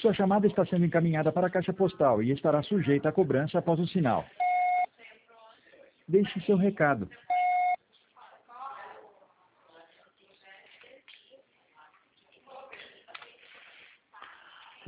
Sua chamada está sendo encaminhada para a caixa postal e estará sujeita a cobrança após o sinal. Deixe seu recado.